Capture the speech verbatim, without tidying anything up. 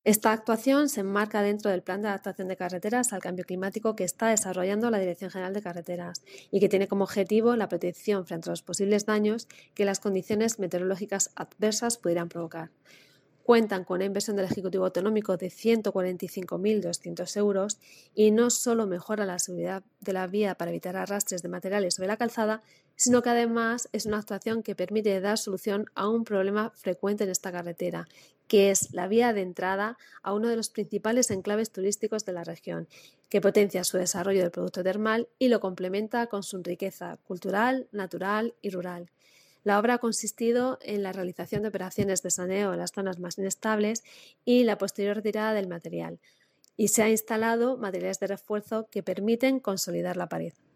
Esta actuación se enmarca dentro del Plan de Adaptación de Carreteras al Cambio Climático que está desarrollando la Dirección General de Carreteras y que tiene como objetivo la protección frente a los posibles daños que las condiciones meteorológicas adversas pudieran provocar. Cuentan con una inversión del Ejecutivo Autonómico de ciento cuarenta y cinco mil doscientos euros y no solo mejora la seguridad de la vía para evitar arrastres de materiales sobre la calzada, sino que además es una actuación que permite dar solución a un problema frecuente en esta carretera, que es la vía de entrada a uno de los principales enclaves turísticos de la región, que potencia su desarrollo del producto termal y lo complementa con su riqueza cultural, natural y rural. La obra ha consistido en la realización de operaciones de saneo en las zonas más inestables y la posterior retirada del material, y se han instalado materiales de refuerzo que permiten consolidar la pared.